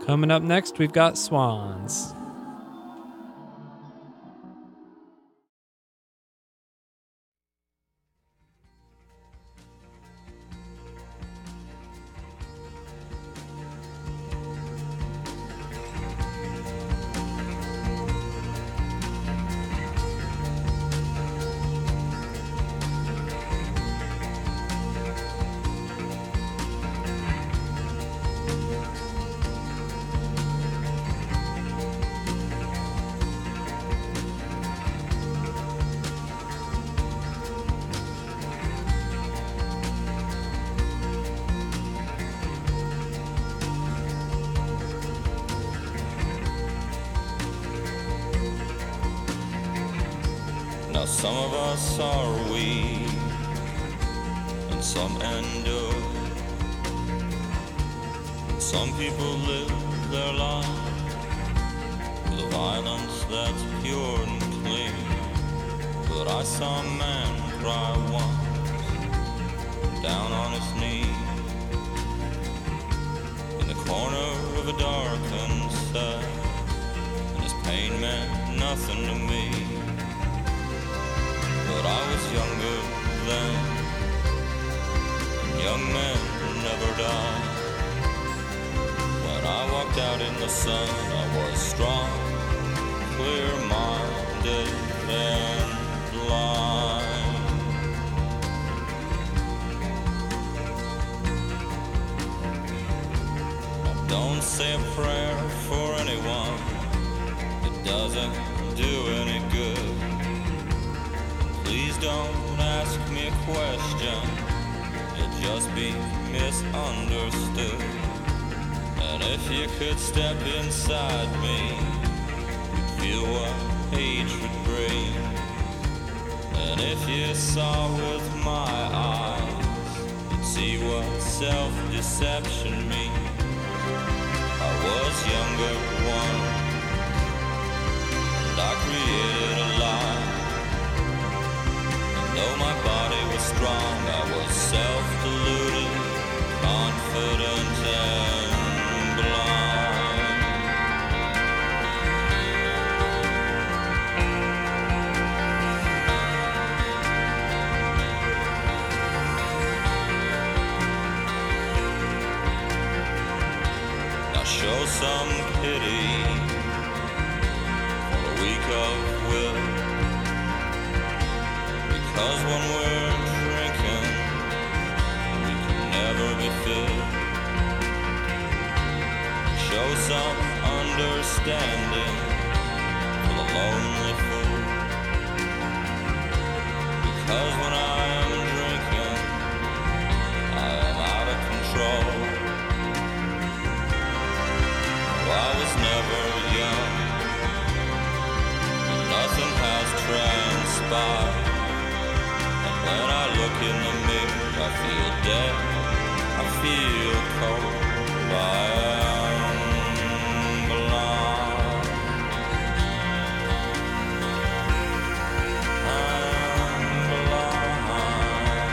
Coming up next, we've got Swans. Now some of us are weak and some endure. Some people live their life with a violence that's pure and clean. But I saw a man cry once down on his knee in the corner of a darkened cell, and his pain meant nothing to me. But I was younger then, and young men never die. When I walked out in the sun, I was strong, clear-minded, and blind. I don't say a prayer for anyone, it doesn't do any good. Please don't ask me a question, you'll just be misunderstood. And if you could step inside me, you'd feel what hatred brings. And if you saw with my eyes, you'd see what self-deception means. I was younger once, and I created a lie. Though my body was strong, I was self-deluded, confident and blind. Now show some pity for the weak of will. Because when we're drinking, we can never be filled. Show some understanding for the lonely fool. Because when I am drinking, I am out of control. Oh, I was never young, and nothing has transpired. When I look in the mirror, I feel dead, I feel cold, I am blind. I am blind.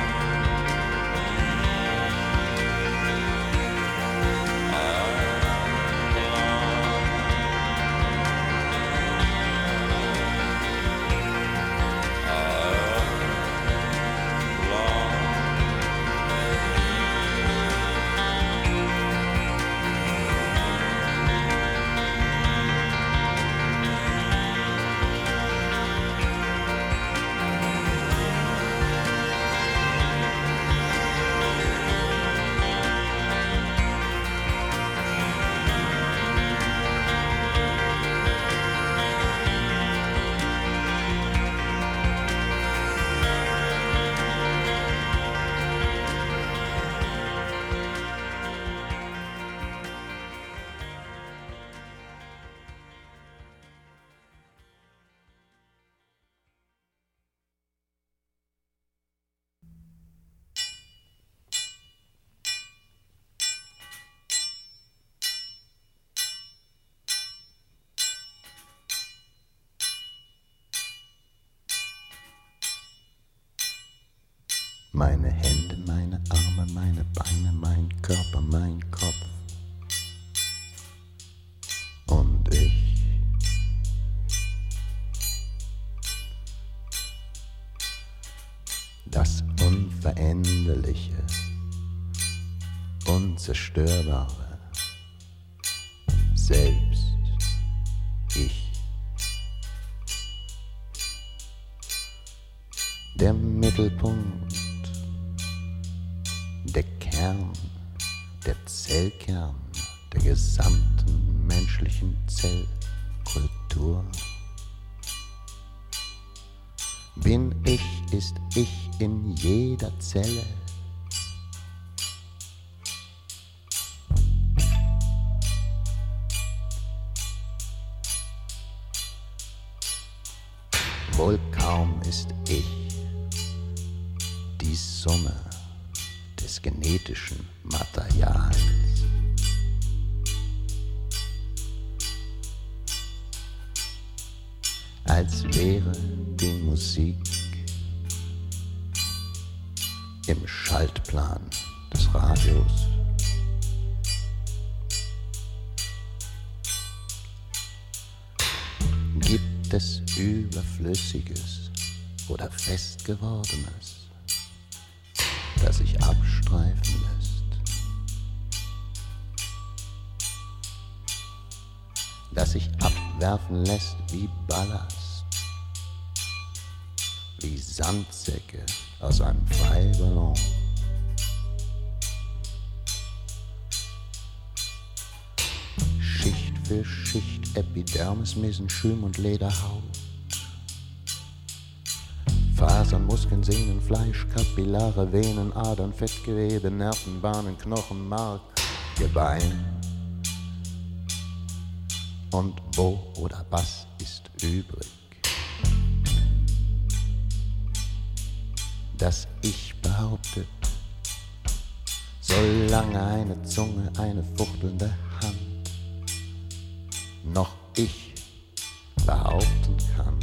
I am Meine Hände, meine Arme, meine Beine, mein Körper, mein Kopf. Unendliche, Unzerstörbare, selbst ich. Der Mittelpunkt, der Kern, der Zellkern der gesamten menschlichen Zellkultur. Bin ich, ist ich in jeder Zelle. Wohl kaum ist ich die Summe des genetischen Materials. Als wäre die Musik im Schaltplan des Radios. Gibt es Überflüssiges oder Festgewordenes, das sich abstreifen lässt, das sich abwerfen lässt wie Ballast, wie Sandsäcke aus einem Freiballon. Schicht für Schicht, Epidermis, Mesenchym und Lederhaut. Fasern, Muskeln, Sehnen, Fleisch, Kapillare, Venen, Adern, Fettgewebe, Nervenbahnen, Knochen, Mark, Gebein. Und wo oder was ist übrig? Das Ich behauptet, solange eine Zunge, eine fuchtelnde Hand noch ich behaupten kann.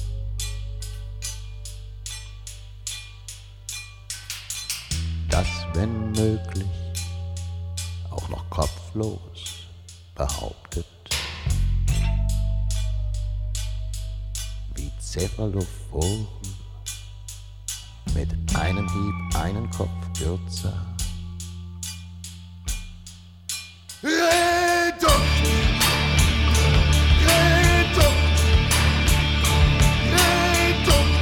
Das, wenn möglich, auch noch kopflos behauptet, wie Cephalophoren mit einem Hieb einen Kopf kürzer. Redukt! Redukt! Redukt!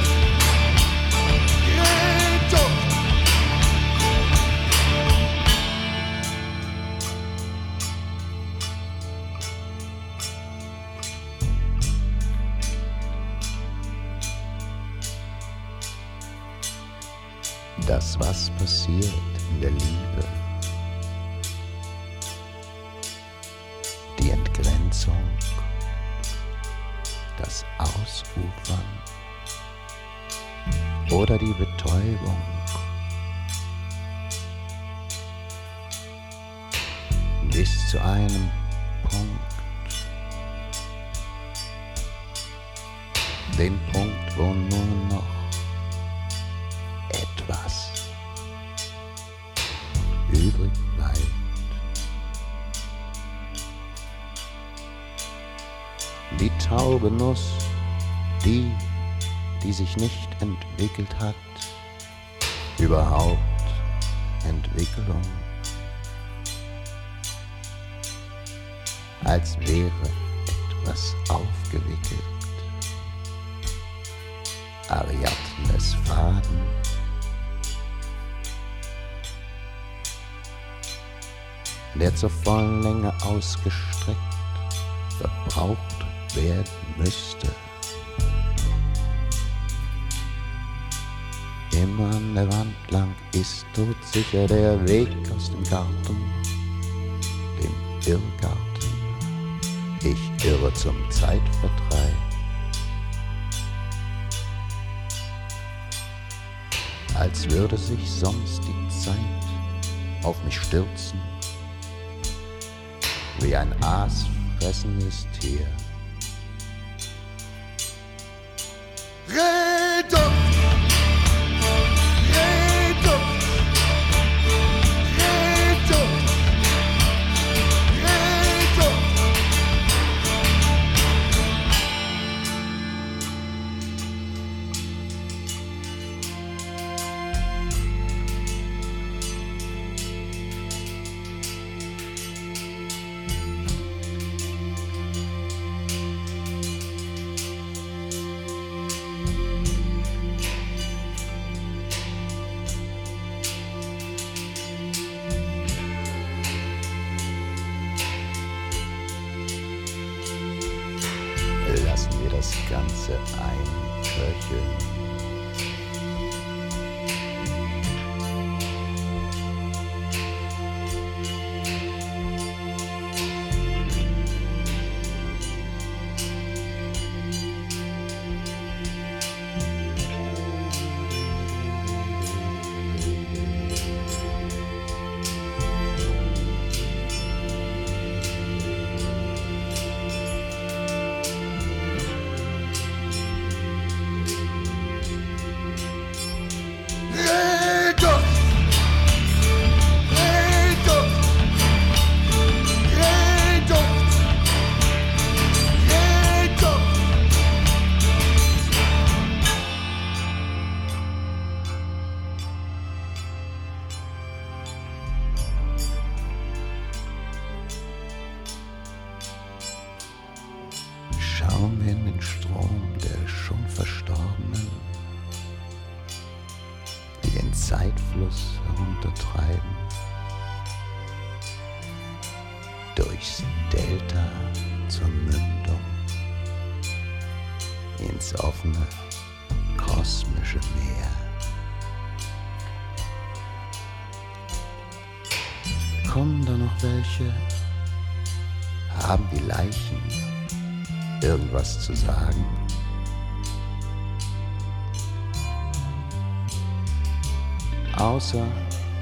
Redukt! Das, was passiert in der Liebe, die Entgrenzung, das Ausufern oder die Betäubung, bis zu einem Punkt, den Punkt, wo nur noch etwas übrig bleibt. Die taube Nuss, die sich nicht entwickelt hat, überhaupt Entwicklung, als wäre etwas aufgewickelt, Ariadnes Faden, der zur vollen Länge ausgestreckt verbraucht werden müsste. Immer an der Wand lang ist todsicher der Weg aus dem Garten, dem Irrgarten. Ich irre zum Zeitvertreib. Als würde sich sonst die Zeit auf mich stürzen, wie ein aasfressendes Tier. Redukt! Redukt! Redukt! Redukt! das Ganze einköcheln. Schauen wir in den Strom der schon Verstorbenen, die den Zeitfluss heruntertreiben, durchs Delta zur Mündung, ins offene kosmische Meer. Kommen da noch welche? Haben die Leichen irgendwas zu sagen? Außer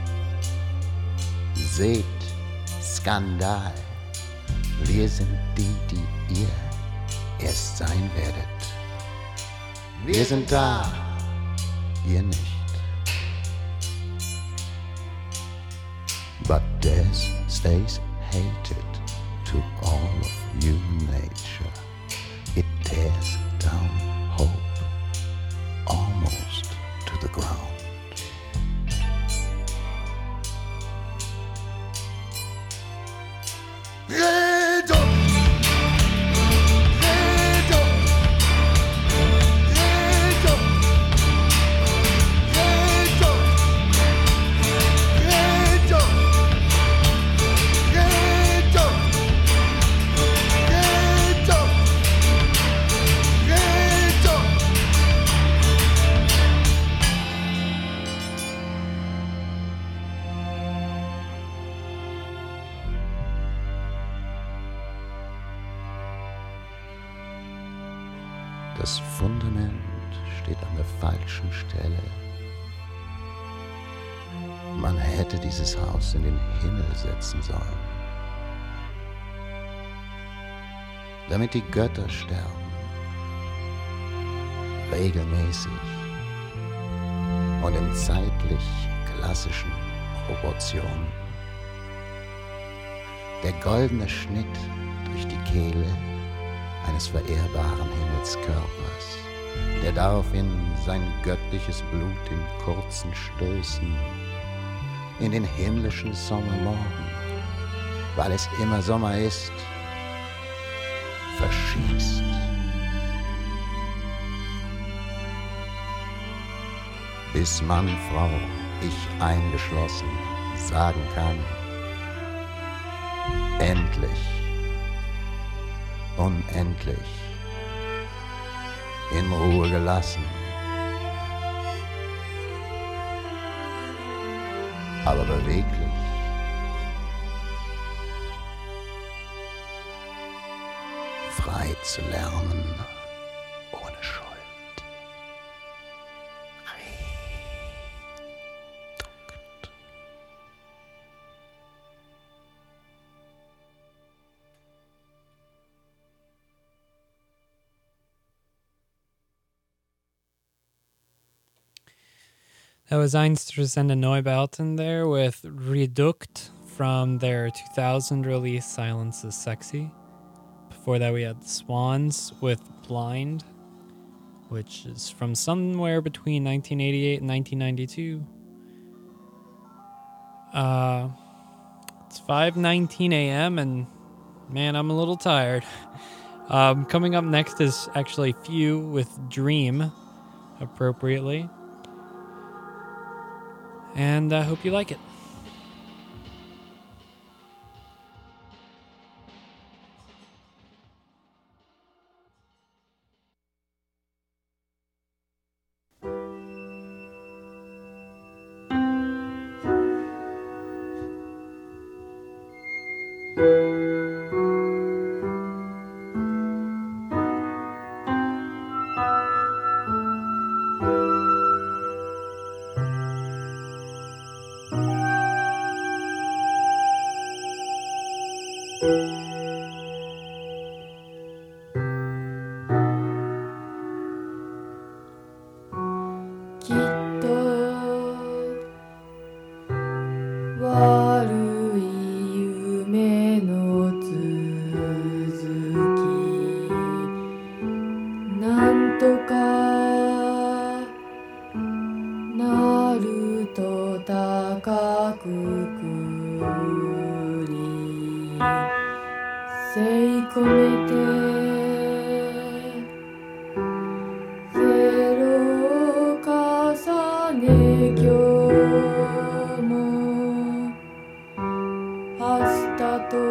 seht, Skandal, wir sind die, die ihr erst sein werdet. Wir sind da, ihr nicht. But death stays hated to all of human nature. It tears down hope almost to the ground. Das Fundament steht an der falschen Stelle. Man hätte dieses Haus in den Himmel setzen sollen, damit die Götter sterben, regelmäßig und in zeitlich klassischen Proportionen. Der goldene Schnitt durch die Kehle eines verehrbaren Himmelskörpers, der daraufhin sein göttliches Blut in kurzen Stößen in den himmlischen Sommermorgen, weil es immer Sommer ist, verschießt. Bis Mann, Frau, ich eingeschlossen, sagen kann, endlich, unendlich, in Ruhe gelassen. Aber beweglich. Frei zu lernen, ohne Schuld. Redukt. That was Einstürzende Neubauten there with Redukt from their 2000 release Silence is Sexy. Before that we had Swans with Blind, which is from somewhere between 1988 and 1992. It's 5:19 a.m. and man, I'm a little tired. Coming up next is actually Few with Dream, appropriately. And I hope you like it. きっと悪い夢の続きなんとかなると高くくり吸い込めてゼロ重ね今日も明日と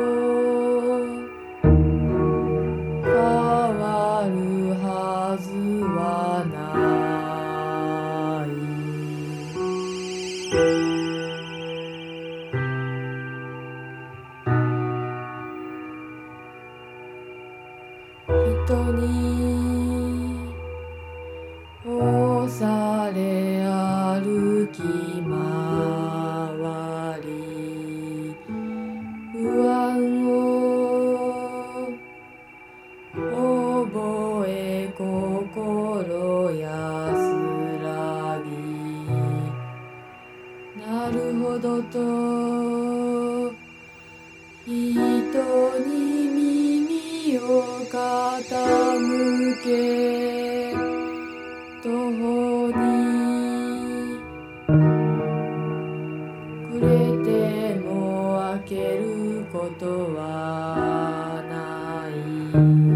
変わるはずはない人に押され歩き回り不安を覚え心安らぎなるほどと人に耳を傾け途方に暮れても開けることはない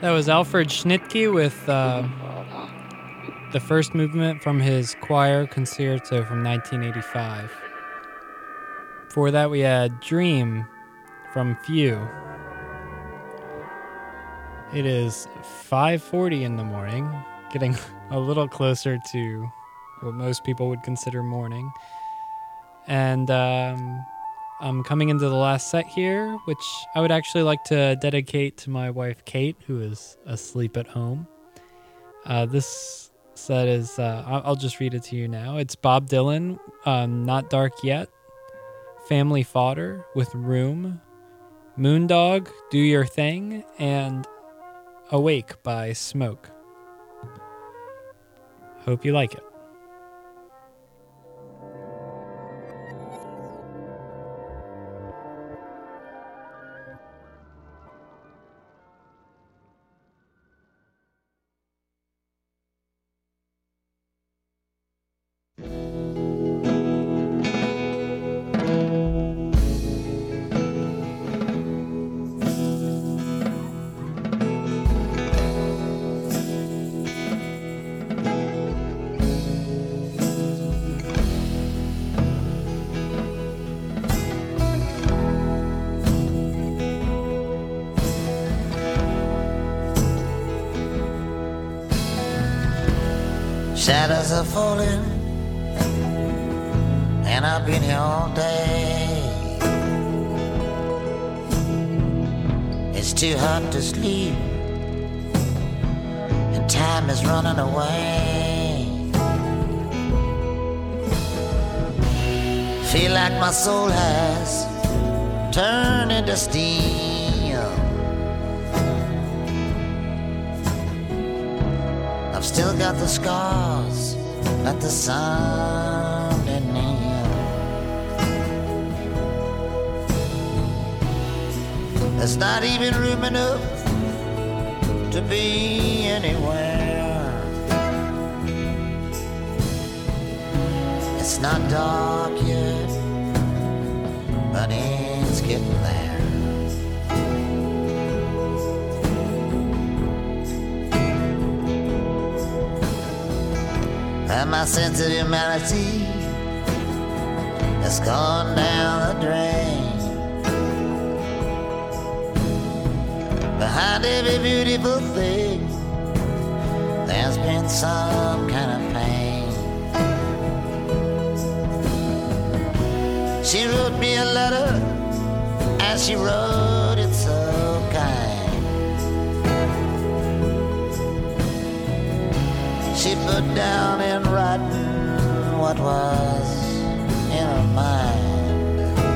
That was Alfred Schnittke with the first movement from his choir concerto from 1985. Before that, we had Dream from Few. It is 5:40 in the morning, getting a little closer to what most people would consider morning. And I'm coming into the last set here, which I would actually like to dedicate to my wife, Kate, who is asleep at home. This set is, I'll just read it to you now. It's Bob Dylan, Not Dark Yet, Family Fodder with Room, Moondog, Do Your Thing, and Awake by Smoke. Hope you like it. Shadows are falling, and I've been here all day. It's too hot to sleep, and time is running away. Feel like my soul has turned into steam. I've still got the scars, not the sound in me. There's not even room enough to be anywhere. It's not dark yet, but it's getting there. And my sense of humanity has gone down the drain. Behind every beautiful thing, there's been some kind of pain. She wrote me a letter, and she wrote it so kind. She put down in writing what was in her mind.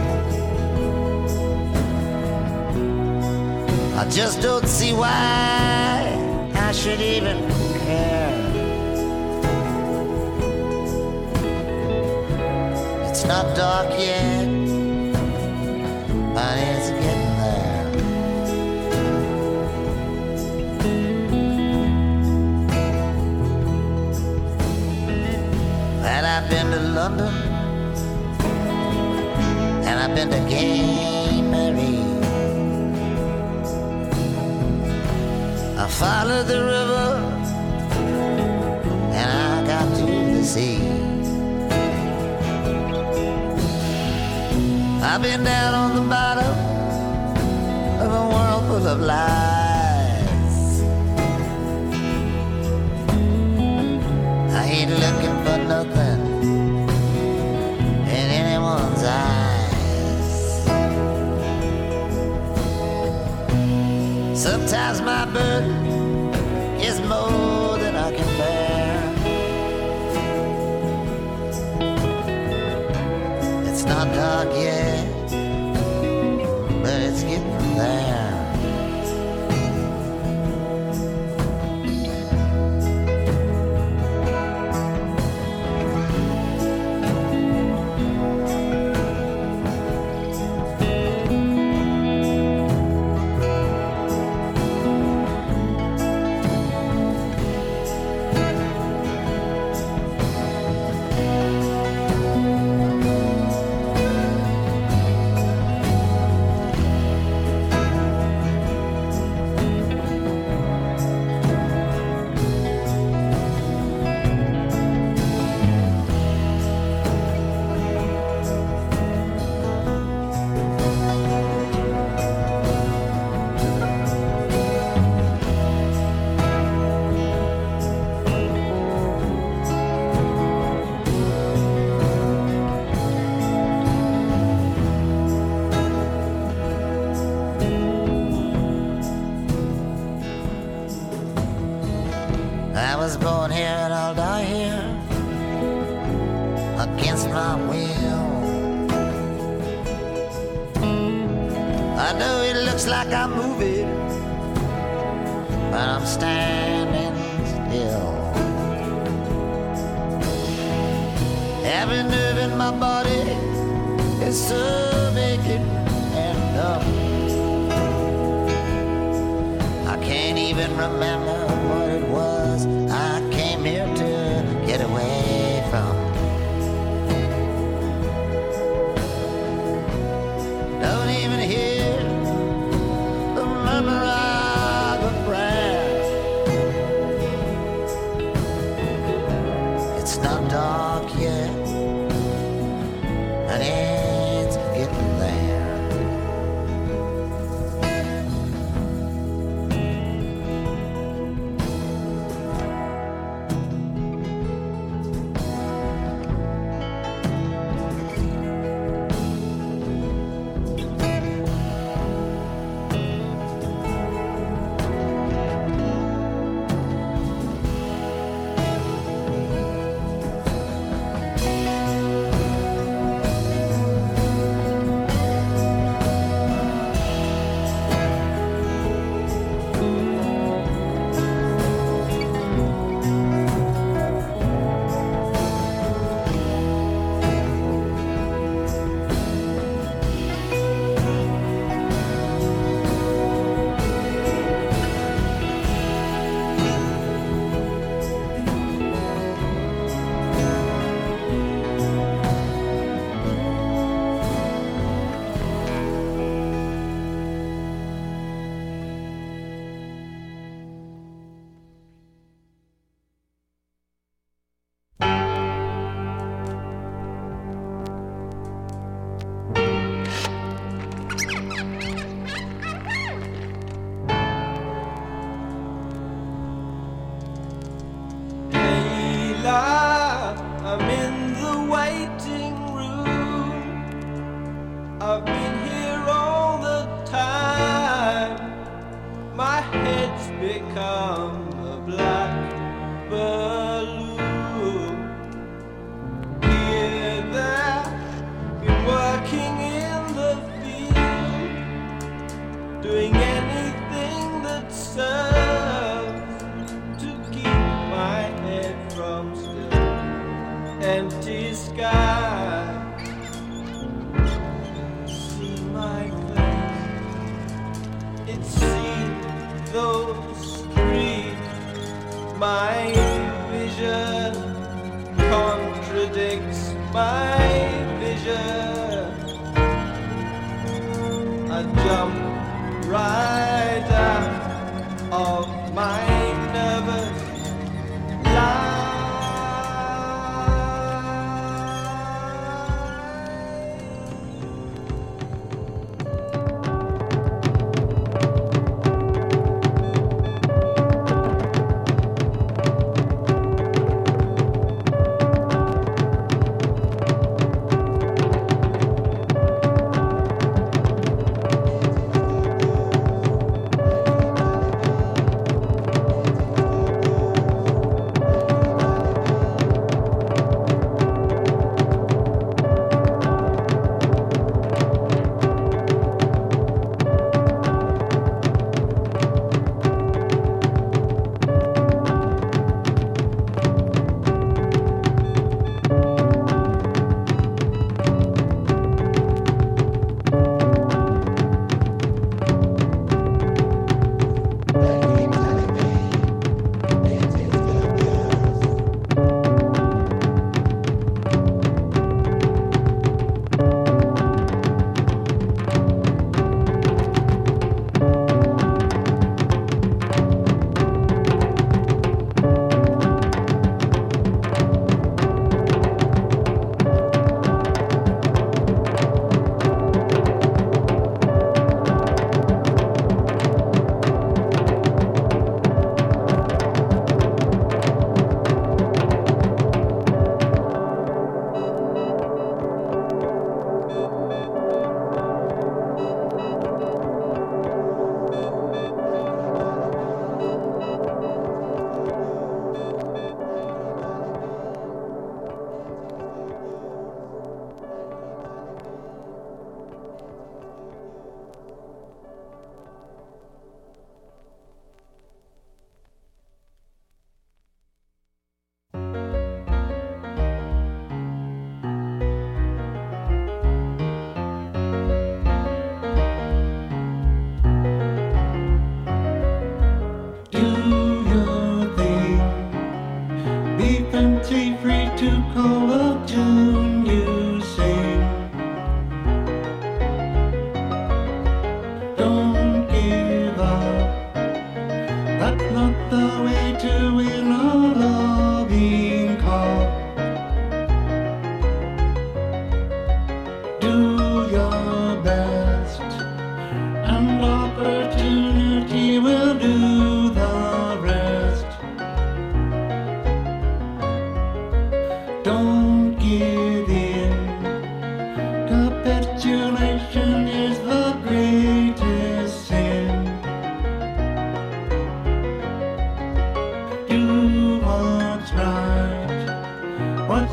I just don't see why I should even care. It's not dark yet, but it's getting there. And I've been to London, and I've been to Gay Mary. I followed the river, and I got to the sea. I've been down on the bottom of a world full of lies. I ain't looking for nothing in anyone's eyes. Sometimes my burden is more than I can bear. It's not dark yet, but it's getting there. was born here and I'll die here against my will. I know it looks like I'm moving, but I'm standing still. Every nerve in my body is so naked and numb. I can't even remember what it was I came here to get away from. Don't even hear the murmur of a prayer. It's not dark yet, but it's getting there. I'm in the waiting room. I've been here all the time. My head's become a black balloon. Here, there, been working in the field, doing anything that serves to keep my head from still empty sky. See my face, it seems those streets. My vision contradicts my vision. I jump right out of my nervous life.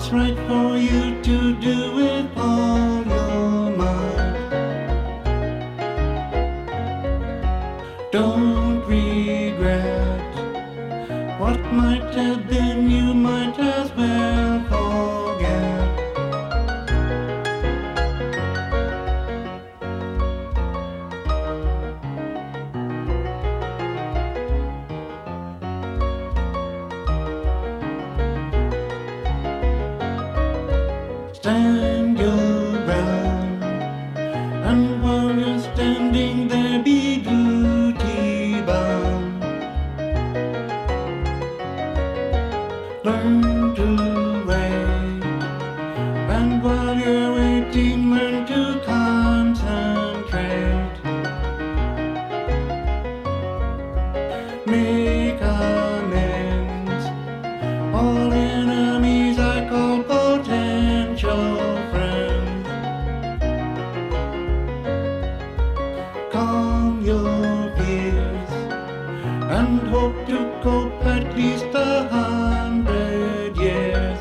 what's right for you to do with all your might. Don't regret what might have been, you might as well forget. Stand your ground, and while you're standing there, be duty bound. Learn to wait, and while you're waiting, learn to concentrate. Make amends. All enemies I call potential friends. Calm your fears and hope to cope at least 100 years.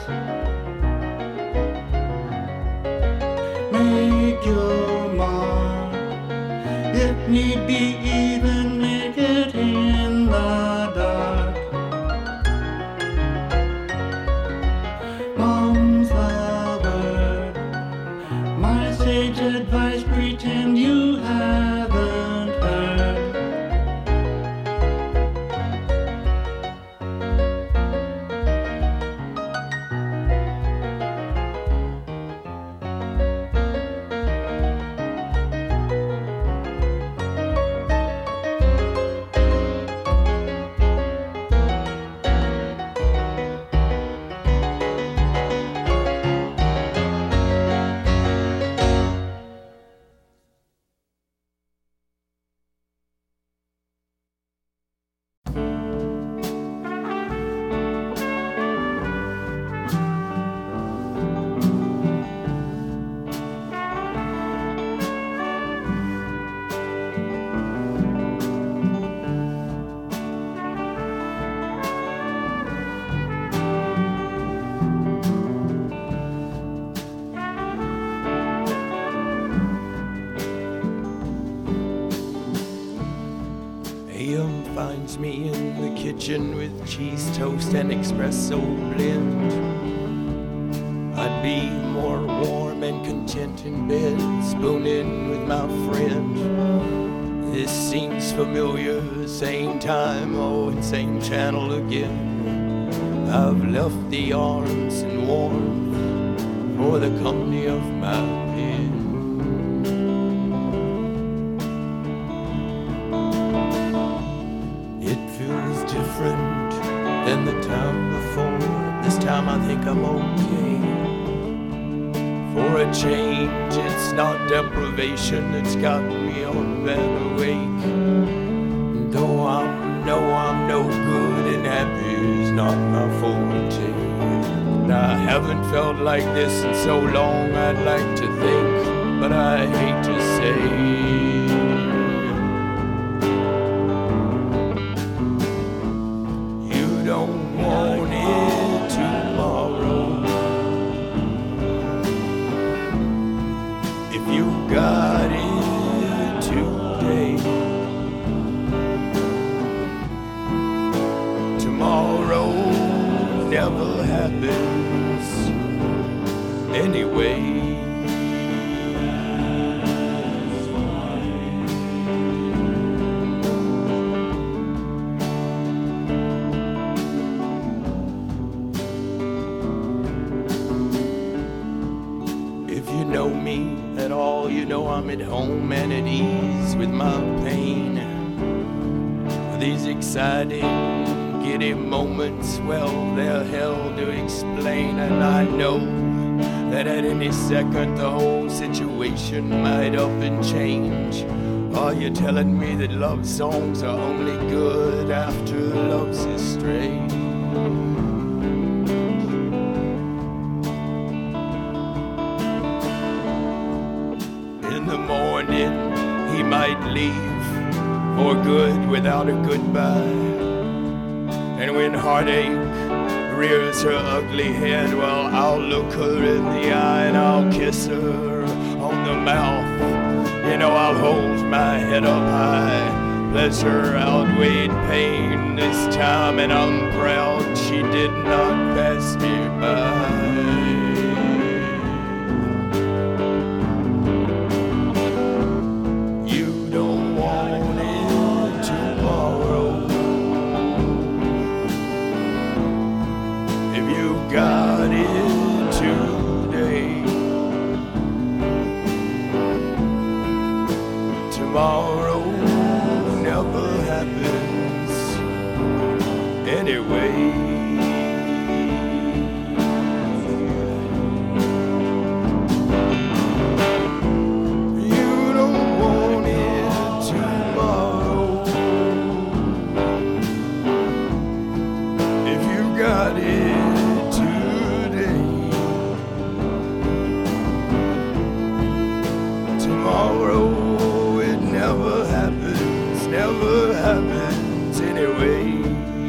Make your mark, if need be, even make it in the dark. Mom's the word, my sage advice, pretend you haven't heard. AM finds me in the kitchen with cheese toast and espresso blend. I'd be more warm and content in bed, spooning with my friend. This seems familiar, same time, oh, and same channel again. I've left the arms and warmth for the company of my pen. Different than the time before. This time I think I'm okay. For a change, it's not deprivation that's got me on bed awake. Though I know I'm no good and happy is not my forte. I haven't felt like this in so long, I'd like to think, but I hate to say. Got it today. Tomorrow never happens anyway. If you know me at all, you know I'm at home and at ease with my pain. These exciting, giddy moments, well, they're hell to explain. And I know that at any second the whole situation might up and change. Are you telling me that love songs are only good after love's estranged? In the morning he might leave for good without a goodbye. And when heartache rears her ugly head. Well, I'll look her in the eye and I'll kiss her on the mouth. You know, I'll hold my head up high. Pleasure outweighed pain this time, and I'm proud she did not pass me by. You don't want it tomorrow. If you got it today, tomorrow never happens anyway. You don't want it tomorrow. If you got it today, tomorrow it never happens anyway.